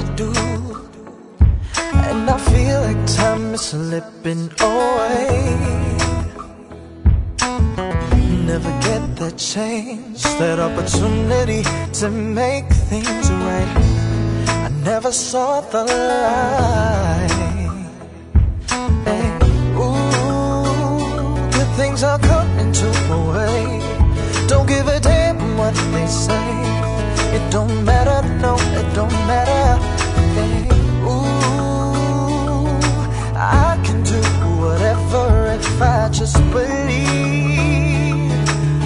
to do, and I feel like time is slipping away. Never get that chance, that opportunity to make things right. I never saw the light. Hey, ooh, good things are coming to my way. Don't give a damn what they say. It don't matter, no, it don't matter. Hey, ooh, I can do whatever if I just believe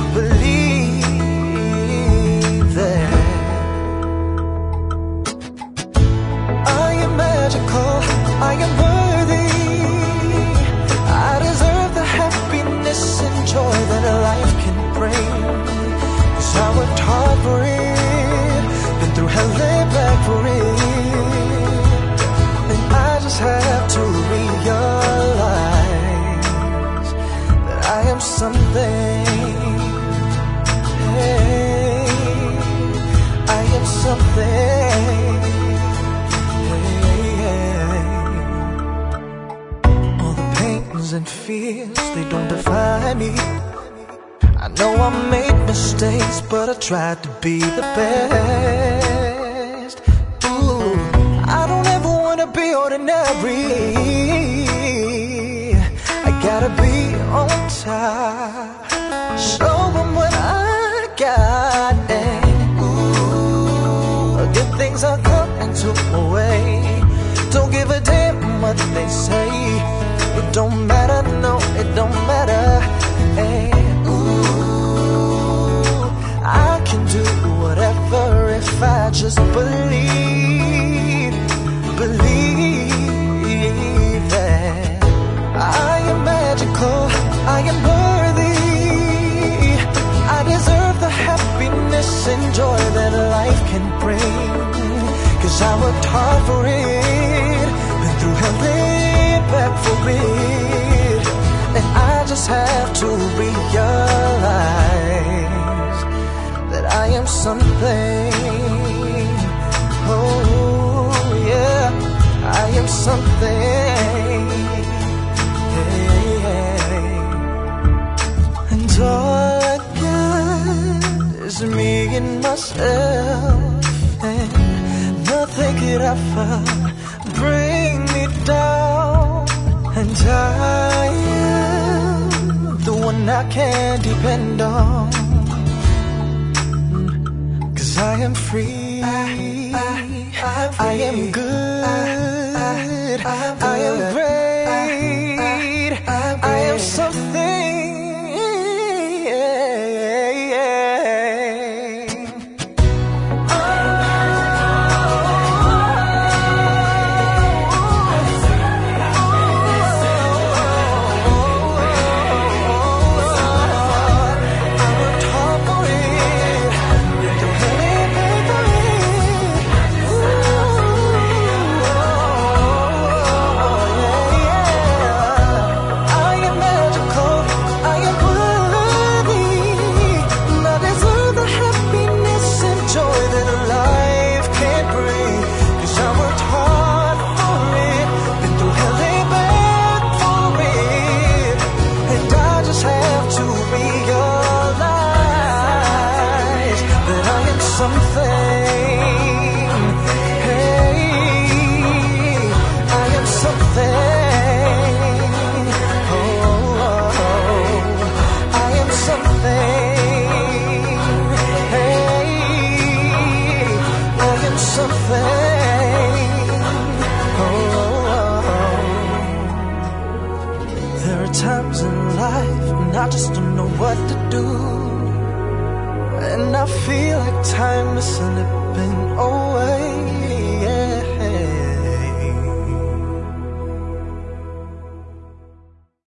that I am magical, I am worthy. I deserve the happiness and joy that a life can bring. 'Cause I worked hard for it, been through hell and back for it. And I just have to realize that I am something. Hey, I am something. Hey, all the pains and fears, they don't define me. I know I made mistakes, but I tried to be the best. Ooh, I don't ever wanna be ordinary. I gotta be on top, show them what I got. And ooh, good things are coming to my way. Don't give a damn what they say. It don't matter, no, it don't matter. Hey, ooh, I can do whatever if I just believe that I am magical, I am worthy. I deserve the happiness and joy that life can bring. 'Cause I worked hard for it, been through hell and back for it. And I just have to realize that I am something. Oh yeah, I am something. Hey, and all I got is me and myself, and nothing could ever bring me down. And I am the one I can depend on, 'cause I am free, I am good, I am great, I am something. Times in life and I just don't know what to do, and I feel like time is slipping away.